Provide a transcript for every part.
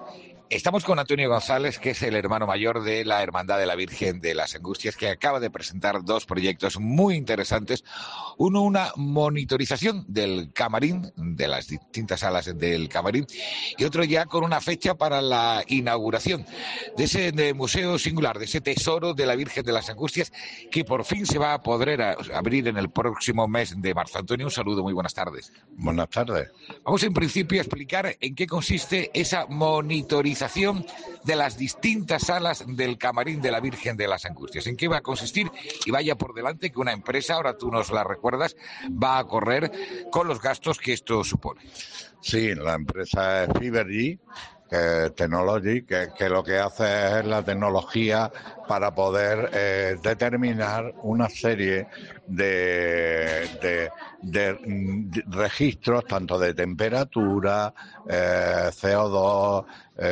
Estamos con Antonio González, que es el hermano mayor de la Hermandad de la Virgen de las Angustias, que acaba de presentar dos proyectos muy interesantes. Uno, una monitorización del camarín, de las distintas salas del camarín, y otro ya con una fecha para la inauguración de ese museo singular, de ese tesoro de la Virgen de las Angustias, que por fin se va a poder abrir en el próximo mes de marzo. Antonio, un saludo, muy buenas tardes. Buenas tardes. Vamos en principio a explicar en qué consiste esa monitorización de las distintas salas del camarín de la Virgen de las Angustias. ¿En qué va a consistir? Y vaya por delante que una empresa, ahora tú nos la recuerdas, va a correr con los gastos que esto supone. Sí, la empresa es Fibergy Technology, que lo que hace es la tecnología para poder determinar una serie de registros, tanto de temperatura, CO2,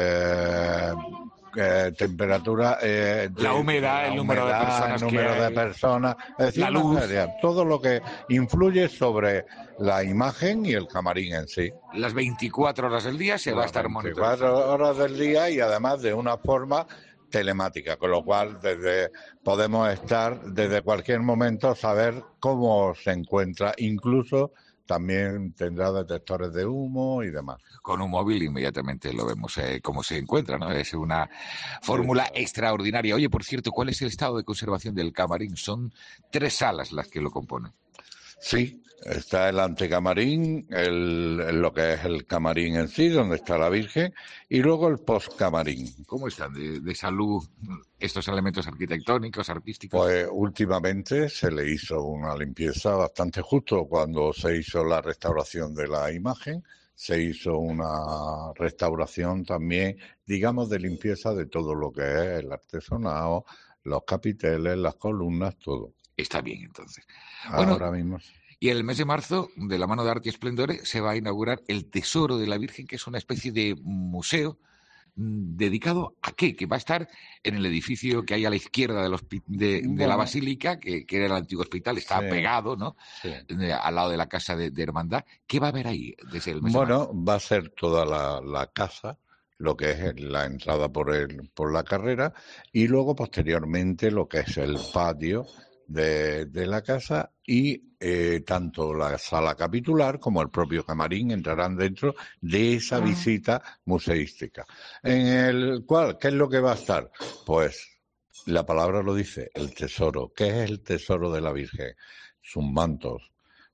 temperatura, la humedad, el número de personas, es decir, la luz, todo lo que influye sobre la imagen y el camarín en sí. Las 24 horas del día se va a estar monitorizando. 24 horas del día y además de una forma telemática, con lo cual podemos estar desde cualquier momento, saber cómo se encuentra, incluso también tendrá detectores de humo y demás. Con un móvil inmediatamente lo vemos cómo se encuentra, ¿no? Es una fórmula extraordinaria. Oye, por cierto, ¿cuál es el estado de conservación del camarín? Son 3 salas las que lo componen. Sí, está el antecamarín, lo que es el camarín en sí, donde está la Virgen, y luego el postcamarín. ¿Cómo están de salud estos elementos arquitectónicos, artísticos? Pues últimamente se le hizo una limpieza bastante justo cuando se hizo la restauración de la imagen. Se hizo una restauración también, digamos, de limpieza de todo lo que es el artesonado, los capiteles, las columnas, todo. Está bien, entonces. Ahora mismo. Y en el mes de marzo, de la mano de Arte y Esplendores, se va a inaugurar el Tesoro de la Virgen, que es una especie de museo dedicado a qué, que va a estar en el edificio que hay a la izquierda de la Basílica, que era el antiguo hospital, está pegado, ¿no? Sí. Al lado de la casa de Hermandad. ¿Qué va a haber ahí desde el mes de marzo? Va a ser toda la casa, lo que es la entrada por la carrera, y luego posteriormente lo que es el patio de la casa, y tanto la sala capitular como el propio camarín entrarán dentro de esa visita museística. En el cual, ¿qué es lo que va a estar? Pues la palabra lo dice, el tesoro. ¿Qué es el tesoro de la Virgen? Sus mantos,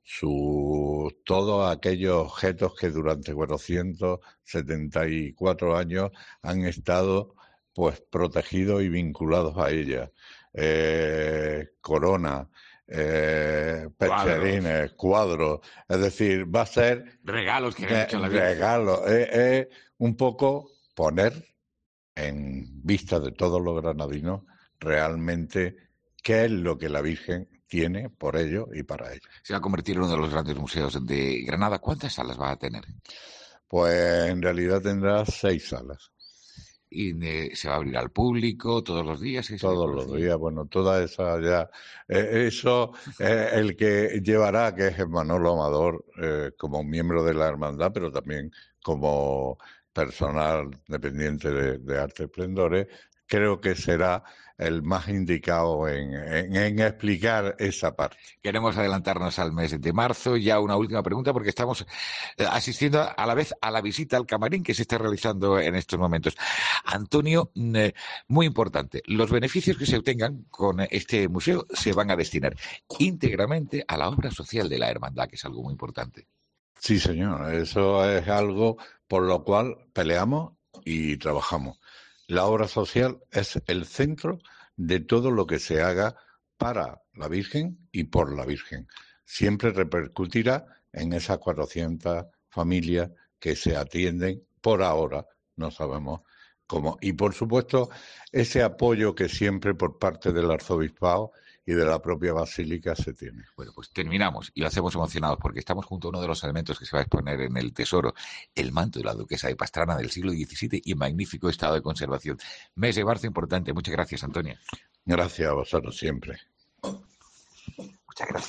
todos aquellos objetos que durante 474 años han estado pues protegidos y vinculados a ella. Corona, pecherines, cuadros, es decir, va a ser regalos que han hecho la Virgen. Regalos, un poco poner en vista de todos los granadinos realmente qué es lo que la Virgen tiene por ello y para ello. Se va a convertir en uno de los grandes museos de Granada. ¿Cuántas salas va a tener? Pues en realidad tendrá 6 salas. ¿Y se va a abrir al público todos los días? Todos los días, bueno, toda esa ya... eso, el que llevará, que es Manolo Amador, como miembro de la hermandad, pero también como personal dependiente de Arte Esplendores, creo que será el más indicado en explicar esa parte. Queremos adelantarnos al mes de marzo. Ya una última pregunta, porque estamos asistiendo a la vez a la visita al camarín que se está realizando en estos momentos. Antonio, muy importante, los beneficios que se obtengan con este museo se van a destinar íntegramente a la obra social de la hermandad, que es algo muy importante. Sí, señor, eso es algo por lo cual peleamos y trabajamos. La obra social es el centro de todo lo que se haga para la Virgen y por la Virgen. Siempre repercutirá en esas 400 familias que se atienden por ahora, no sabemos cómo. Y por supuesto, ese apoyo que siempre por parte del arzobispado y de la propia basílica se tiene. Bueno, pues terminamos y lo hacemos emocionados porque estamos junto a uno de los elementos que se va a exponer en el tesoro, el manto de la duquesa de Pastrana del siglo XVII y magnífico estado de conservación. Mes de marzo importante. Muchas gracias, Antonio. Gracias a vosotros siempre. Muchas gracias.